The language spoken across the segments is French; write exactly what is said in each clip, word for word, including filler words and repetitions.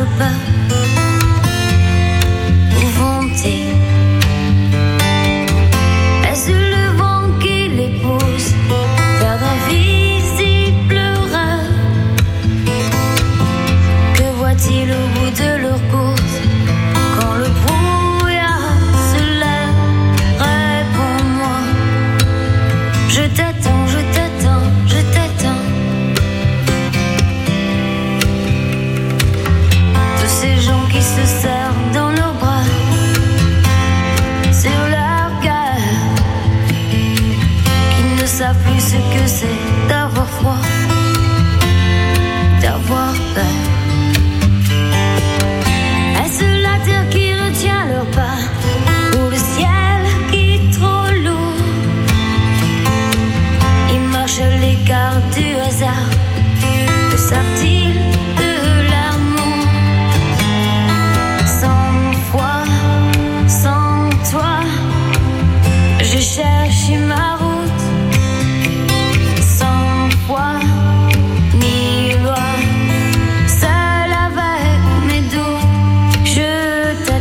marche pas. Où vont-ils? Est-ce le vent qui les pousse vers d'invisibles rêves? Que voit-il au bout de leur course quand le brouillard se lève? Réponds-moi. Je t'attends, je t'attends, je t'attends. Tous ces gens qui se serrent dans leurs bras sur leur cœur, qui ne savent plus ce que c'est d'avoir froid, d'avoir peur. Est-ce la terre qui retient leurs pas ou le ciel qui est trop lourd? Ils marchent à l'écart du hasard. Que savent-ils de l'amour? Sans foi, sans toi, je cherche ma route. Sans foi ni loi, seul avec mes doutes, je t'attends.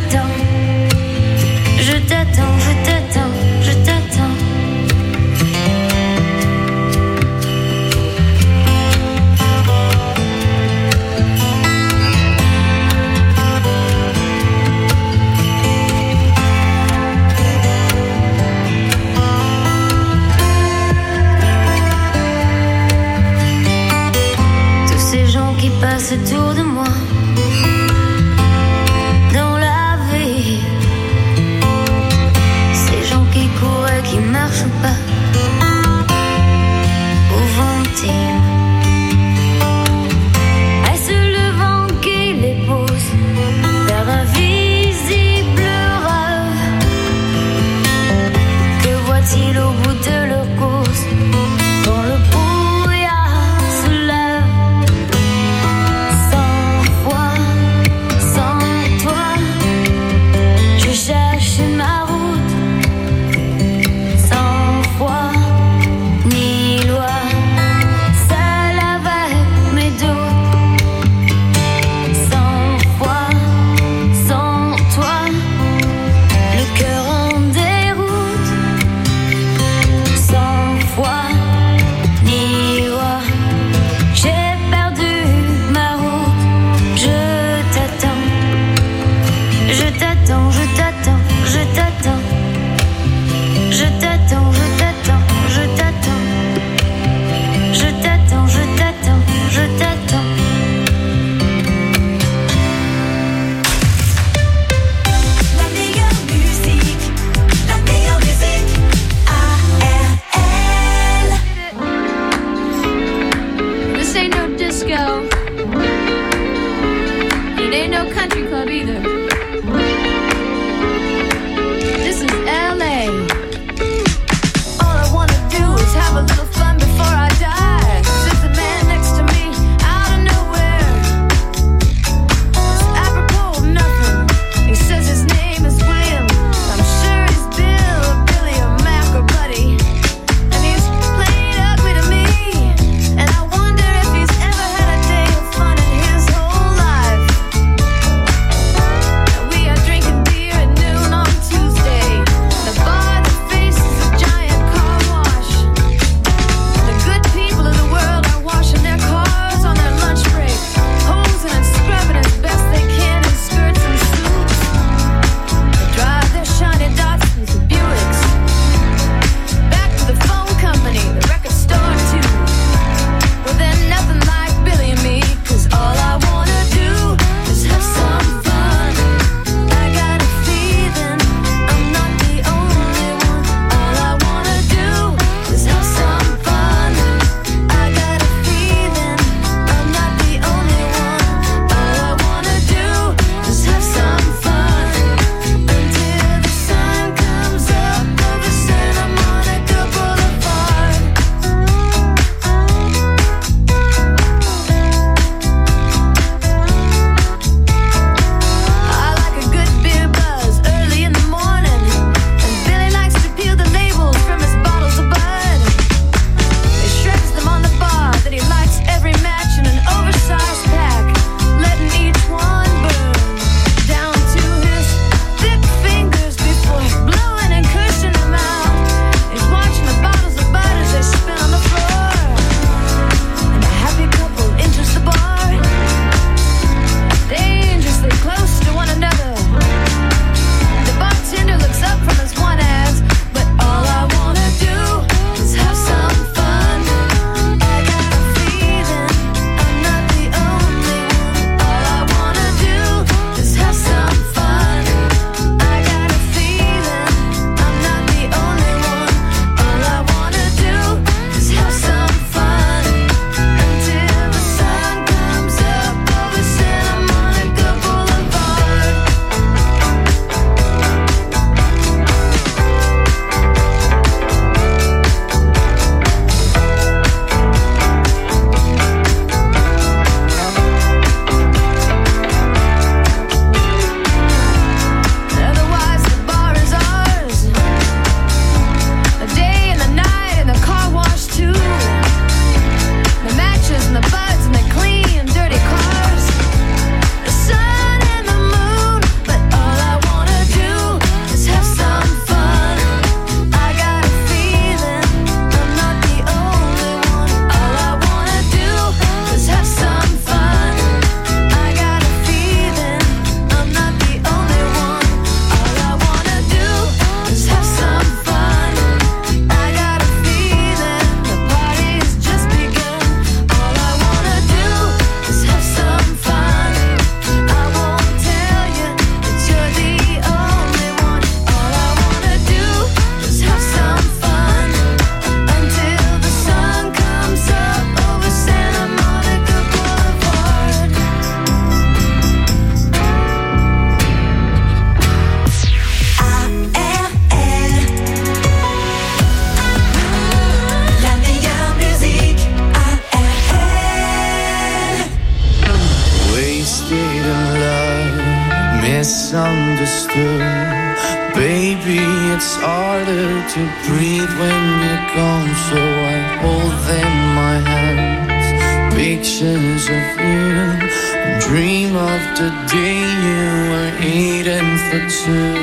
misunderstood. Baby, it's harder to breathe when you're gone, so I hold in my hands pictures of you and dream of the day you were eating for two.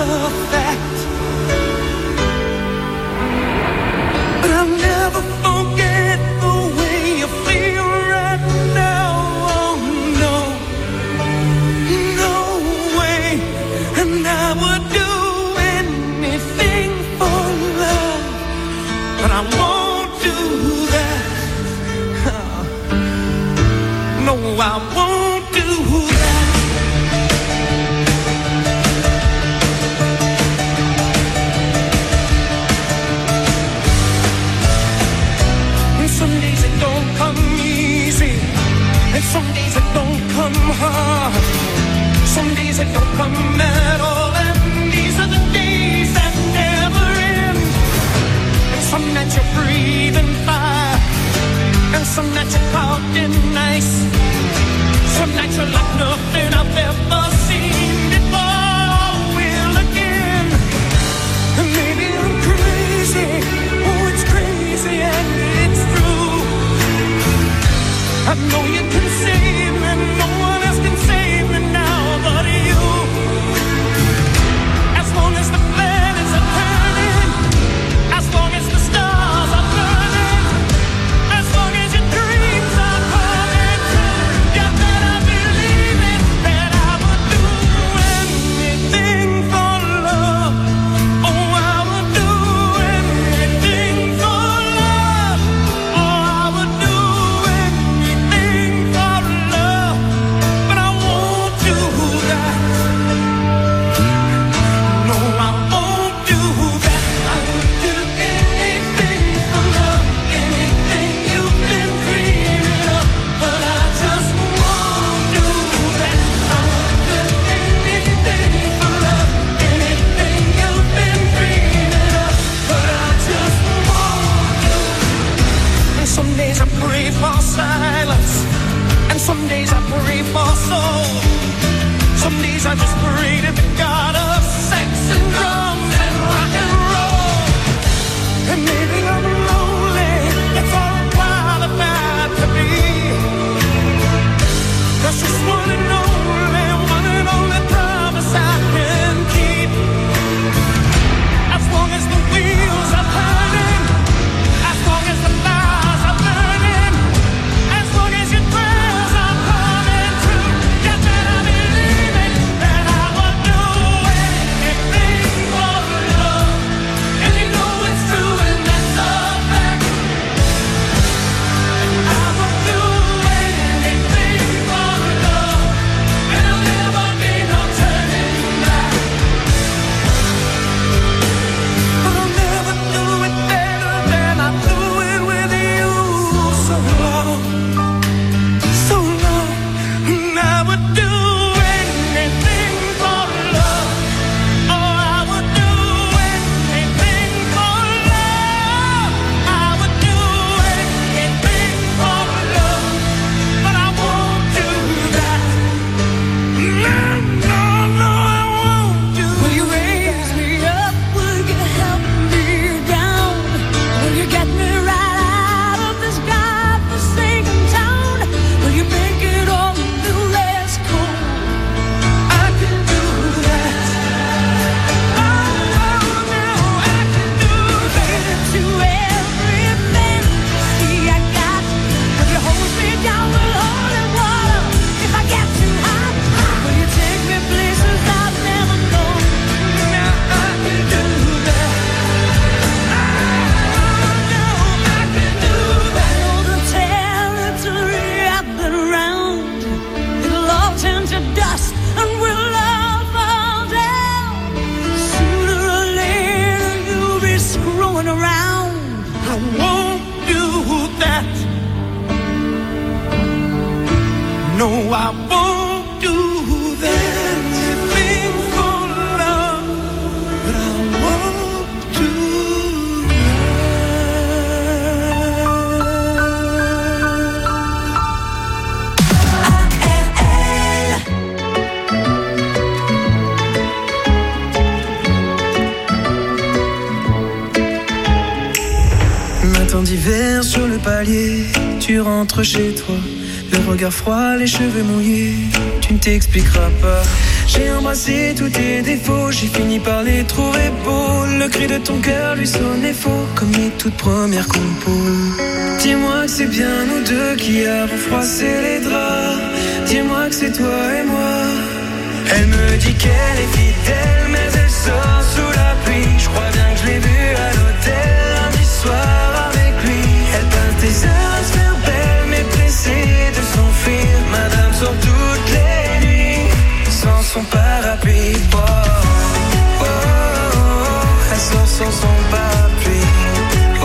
of that. But I'll never forget the way you feel right now. Oh no, no way. And I would do anything for love, but I won't do that. Oh. No, I won't do that. And some days it don't come easy, and some days it don't come hard. Some days it don't come at all, and these are the days that never end. And some that you're breathing fire, and some that you're caught in ice. Some nights you're like nothing I've ever seen before. Will again. And maybe I'm crazy. Oh, it's crazy and it's true. I know you can save me. No one else can save me now but you. As long as the planets are turning, as long as the stars are burning, as long as your dreams are coming true, you better believe it, that I would do anything for love. Oh, I would do anything for love. Oh, I would do anything for love, but I won't do that. No, I won't do that. I would do anything for love, anything you've been dreaming of, but I just won't do that. I would do anything for love, anything you've been dreaming of, but I just won't do. And some days I pray for silence, and some days I pray for soul. Some days I just pray to the God of sex and drums and rock and roll. And maybe I'm lonely, that's all I'm qualified to be. That's just one and only, one and only promise I can keep. As long as the wheels are turning, as long as the fires are burning, as long as your prayers are coming true, you better believe it, that I would do anything for love. And you know it's true, and that's a fact. I would do anything for love, and there'll never be no turning back. But I'll never do it better than I do it with you. So long, so long, and I would do anything for love. Oh, I would do anything for love. I would do anything for love, but I won't do that. No, no, no, I won't do. Will you raise me up? Will you help me down? Will you get me right out of this godforsaken town? Will you make it all a little less cold? I can do that. Oh, no, I can do that. To every fantasy I got, will you hold me down with holy water if I get too hot? Will you take me places I've never gone? Now I can do that. Oh, no, I can do that. I know the territory I've been around, it'll all turn to dust and we'll all fall down. Sooner or later you'll be screwing around. I won't do that. No, I won't do that. Anything for love, but I won't do Matin d'hiver sur le palier, tu rentres chez toi. Le regard froid, les cheveux mouillés, tu ne t'expliqueras pas. J'ai embrassé tous tes défauts, j'ai fini par les trouver beaux. Le cri de ton cœur lui sonnait faux, comme les toutes premières compos. Dis-moi que c'est bien nous deux qui avons froissé les draps. Dis-moi que c'est toi et moi. Elle me dit qu'elle est fidèle, mais elle sort sous la pluie. Je crois bien que je l'ai vue à l'hôtel lundi soir avec lui. Elle passe des heures à se faire belle, mais pressée de s'enfuir. Madame sort toutes les nuits sans son parapluie. Oh, oh, oh, oh, elle sort sans son parapluie. Oh, oh,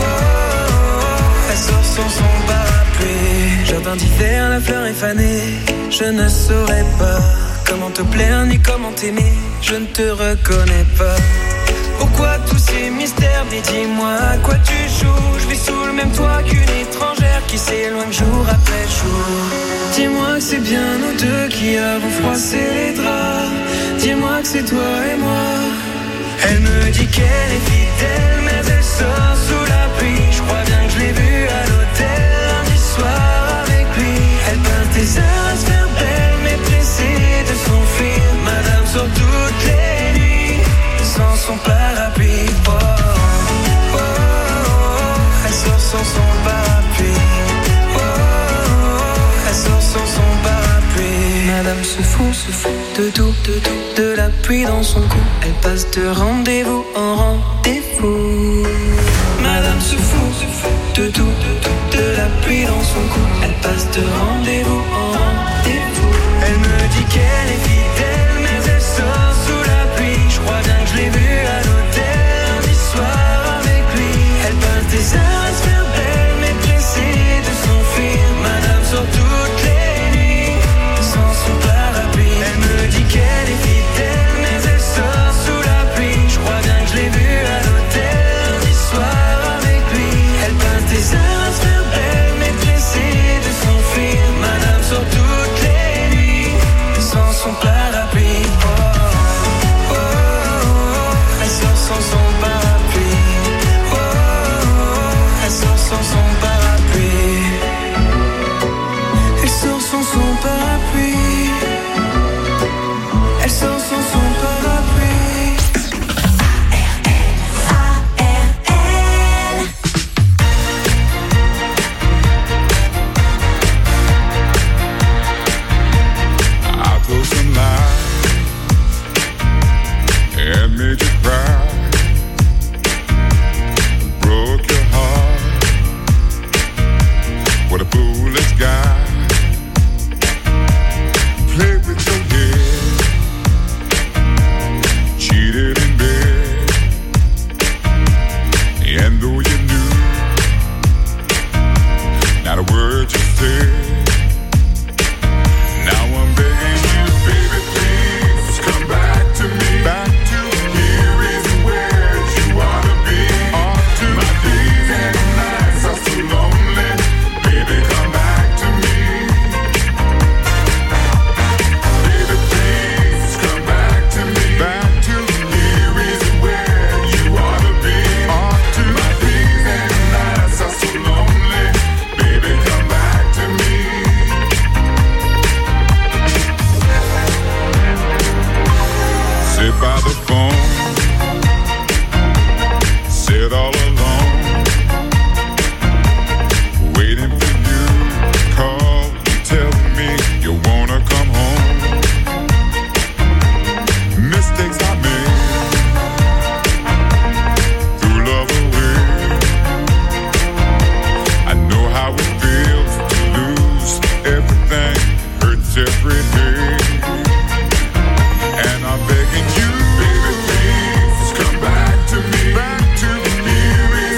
oh, elle sort sans son parapluie. Jardin d'hiver, la fleur est fanée. Je ne saurais pas comment te plaire ni comment t'aimer. Je ne te reconnais pas. Pourquoi tous ces mystères? Mais dis-moi à quoi tu joues. Je vis sous le même toit qu'une étrangère qui s'éloigne jour après jour. Dis-moi que c'est bien nous deux qui avons froissé les draps. Dis-moi que c'est toi et moi. Elle me dit qu'elle est fidèle, mais elle sort sous la pluie. Je crois bien que je l'ai vue à l'hôtel lundi soir avec lui. Elle passe des heures à se faire belle, mais pressée de s'enfuir. Madame sort toutes les nuits sans son parapluie. Oh, oh, oh, oh, elle sort sans son parapluie. Oh, oh, oh, elle sort sans son parapluie. Madame se fout, se fout de tout, de tout, de la pluie dans son cou. Elle passe de rendez-vous en rendez-vous. Madame se fout, se fout de tout, de tout, de la pluie dans son cou. Elle passe de rendez-vous en rendez-vous. Elle me dit qu'elle est fidèle, mais elle sort sous la pluie. Je crois bien que je l'ai vue à l'hôtel lundi soir avec lui. Elle passe des heures à se faire belle, mais pressée de s'enfuir. Madame sort toutes les nuits sans son parapluie. Elle me dit qu'elle est fidèle, mais elle sort sous la pluie. Je crois bien que je l'ai vue à l'hôtel lundi soir avec lui. Elle passe des heures à se faire belle, mais pressée de s'enfuir. Madame sort toutes les nuits sans son parapluie. Oh, oh, oh, oh, elle sort sans son parapluie. Oh, oh, oh, elle sort sans son parapluie. Elle sort sans son parapluie. Elle sort sans son parapluie. I told some lies and made you cry, broke your heart. What a foolish guy. Played with your head, cheated in bed, and though you knew not a word you said, now I'm begging you, baby, please come back to me. Back to here is where you ought to be. Ought to. My days and nights are so lonely. Baby, come back to me. Baby, please come back to me. Back to here is where you ought to be. Ought to. My days and nights are so lonely. Baby, come back to me. Sit by the phone, sit all alone, waiting for you. Call, you tell me you wanna come home. Mistakes I made, threw love away. I know how it feels to lose everything, hurts every day. And I'm begging you, baby, please come back to me. Back to here is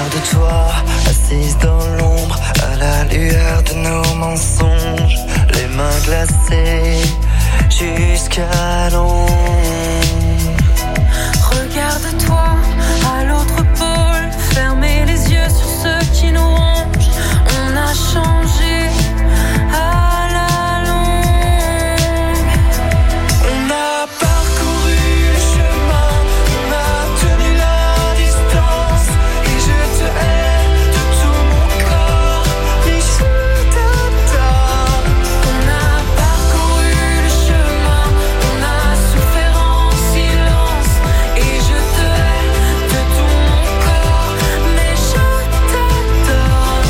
Regarde-toi, assise dans l'ombre, à la lueur de nos mensonges, les mains glacées jusqu'à l'ombre. Regarde-toi, à l'autre pôle, fermez les yeux sur ceux qui nous rongent. On a changé à la longue. On a parcouru le chemin, on a tenu la distance, et je te hais de tout mon corps, mais je t'adore. On a parcouru le chemin, on a souffert en silence, et je te hais de tout mon corps, mais je t'adore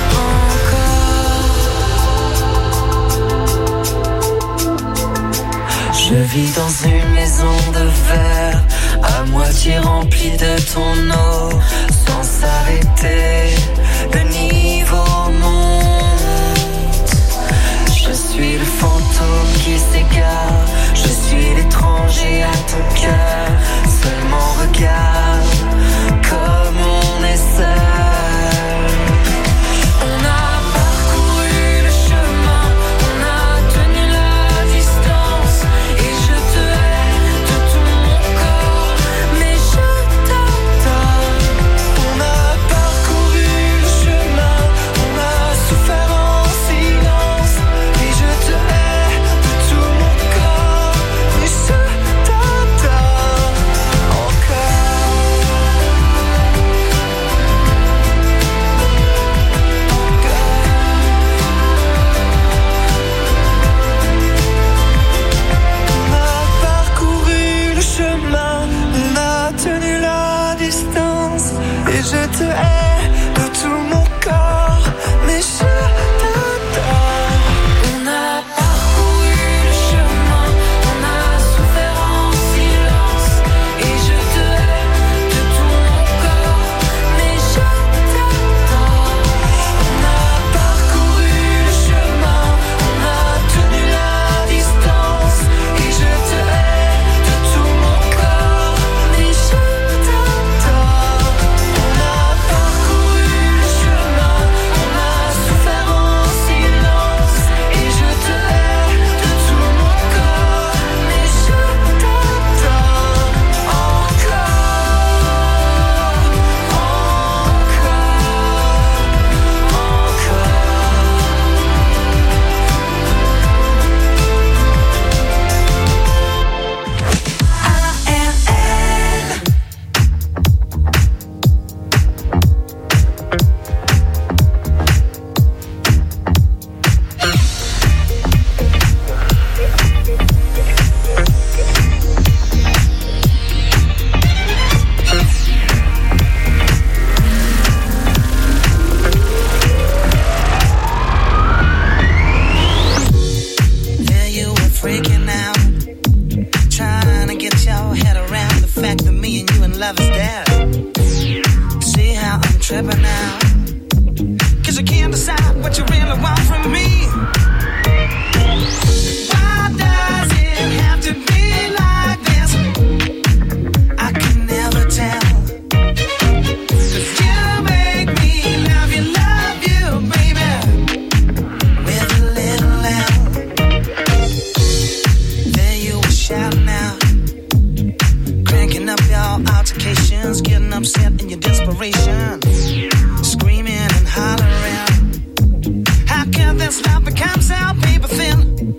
encore. Je vis dans une maison de verre, à moitié remplie de ton eau, sans s'arrêter, le niveau monte. Je suis le fantôme qui s'égare, je suis l'étranger à ton cœur. Seulement regarde comme on est seul. On a parcouru le chemin, on a tenu la distance, et je te hais de tout mon corps, mais je t'adore. On a parcouru le chemin, on a souffert en silence, et je te hais de tout mon corps, mais je t'adore encore. On a parcouru le chemin, on a tenu la distance, et je te hais de tout mon corps, mais je t'adore. On a parcouru le chemin, on a souffert en silence, et je te hais de tout mon corps, mais je t'adore. On a parcouru le chemin, on a tenu la distance, et je te hais de tout mon corps, mais je t'adore. On a parcouru le chemin, on a souffert en silence, et je te hais de tout mon corps, mais je t'adore encore, There you were freaking out, trying to get your head around the fact that me and you in love is dead. See how I'm tripping now, cause you can't decide what you really want from me. Why does it have to be like this? I can never tell, cause you make me love you, love you, baby, with a little L. There you were shouting out, cranking up your altercations, getting upset in your desperation, screaming and hollering. How can this love become so paper thin?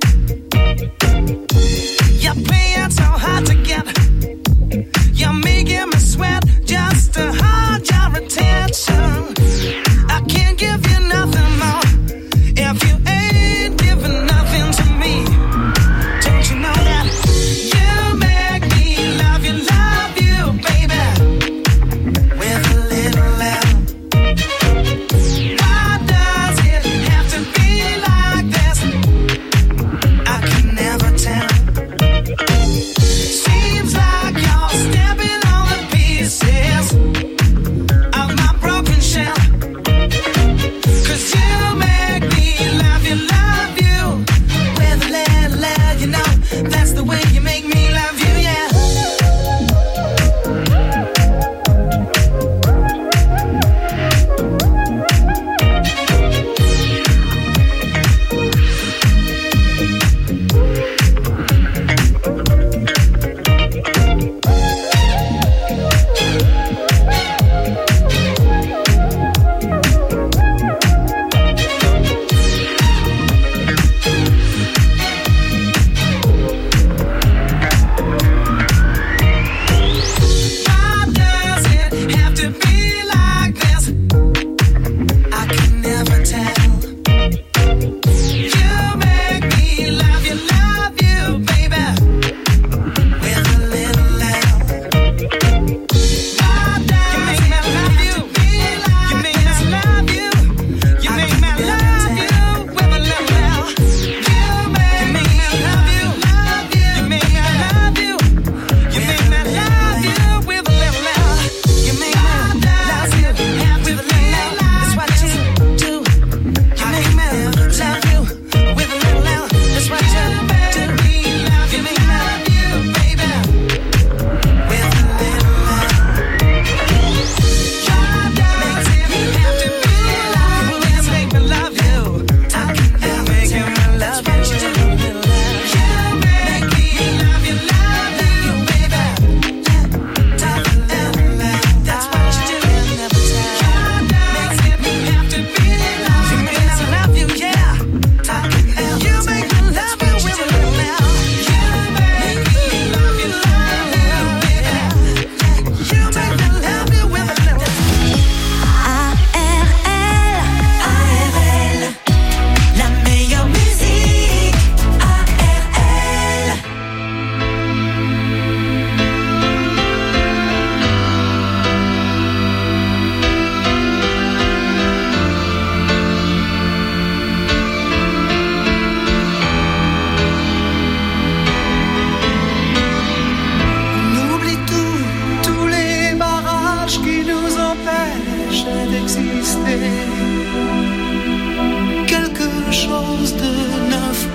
You're playing so hard to get, you're making me sweat just to hold your attention. I can't give you nothing more if you ain't giving nothing to me. Don't you know that you make me love you, love you, baby, with a little L. Why does it have to be like this? I can never tell. Seems like you're stepping on the pieces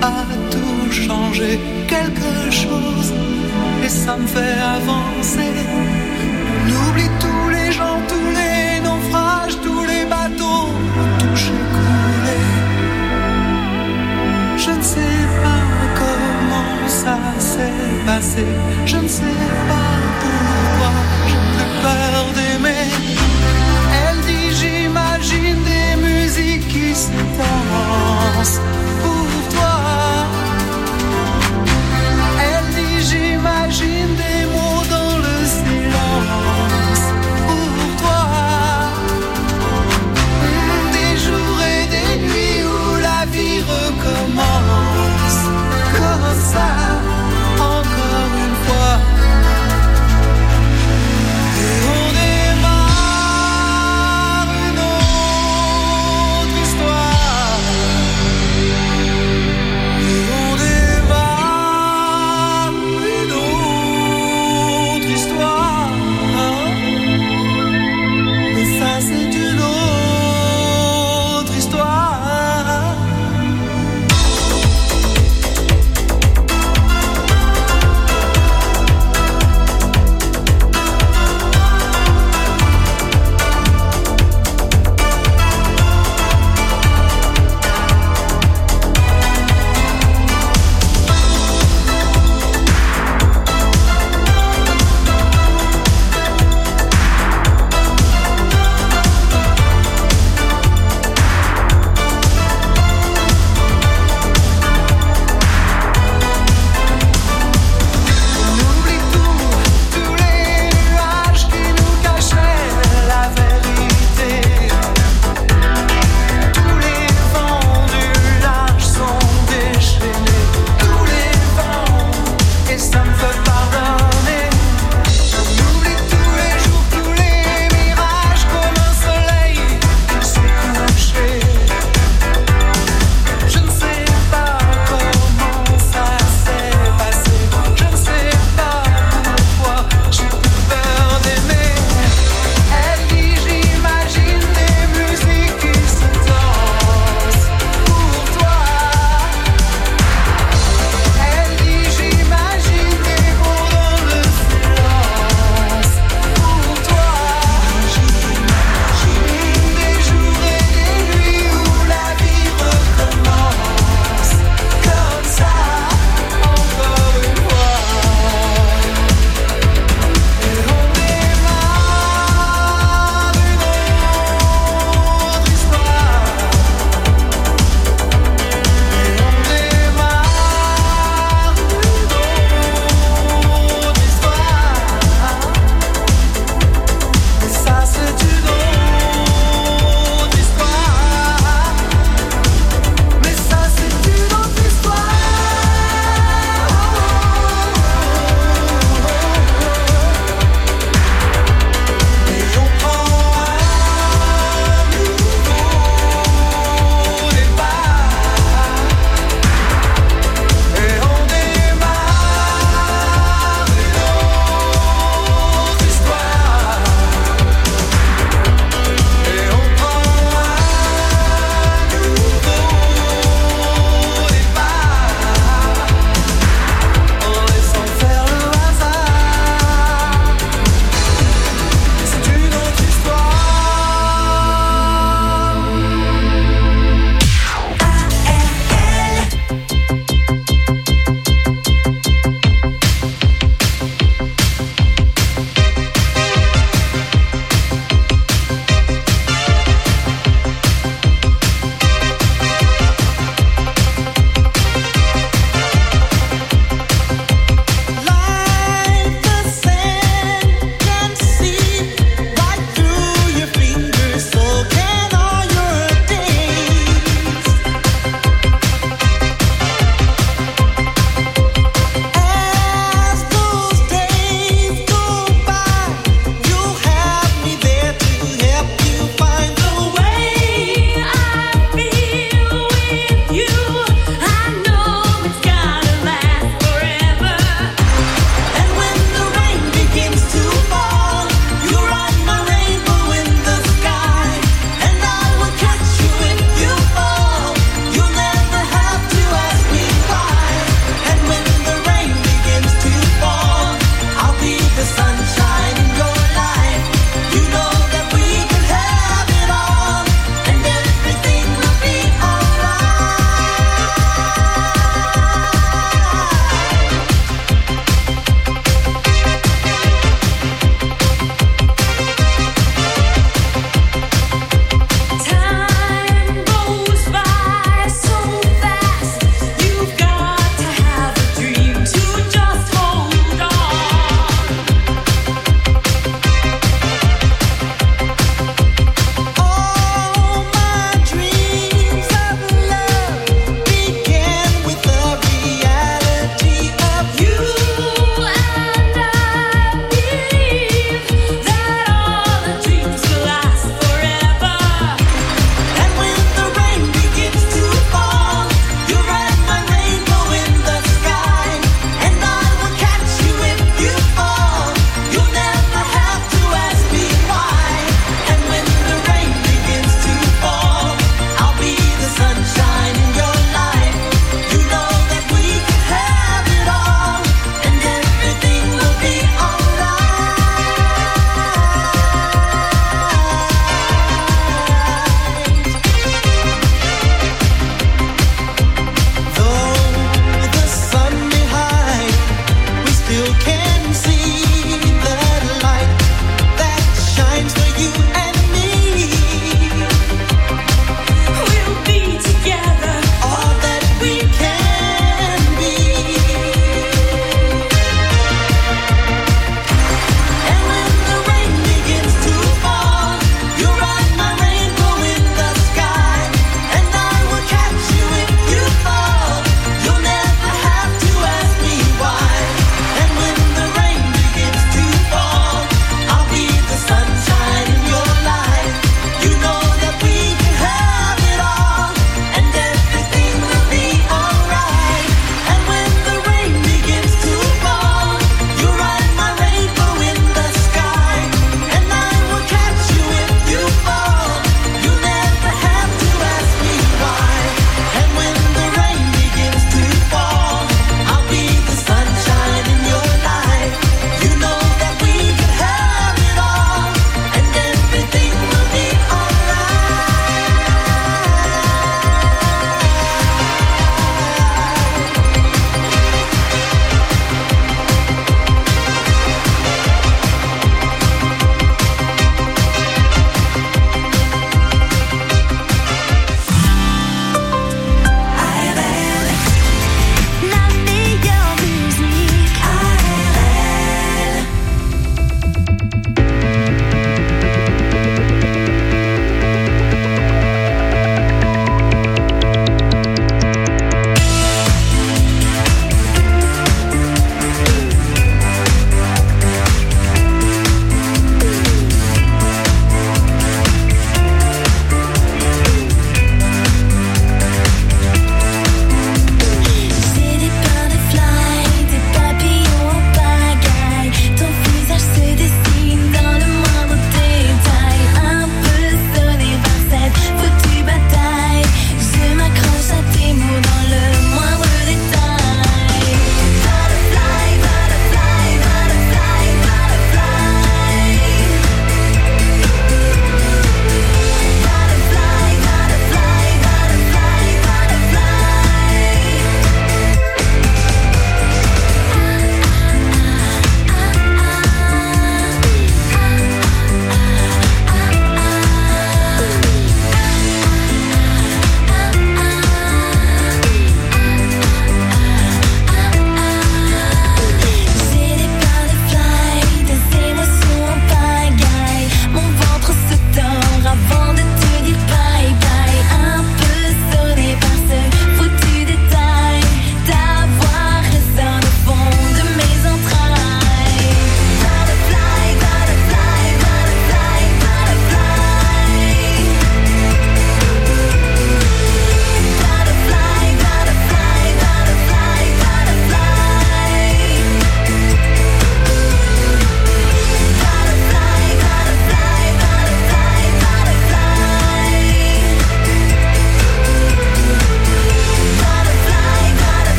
a tout changé, quelque chose, et ça me fait avancer. On oublie tous les gens, tous les naufrages, tous les bateaux touchés, coulés. Je ne sais pas comment ça s'est passé, je ne sais pas pourquoi.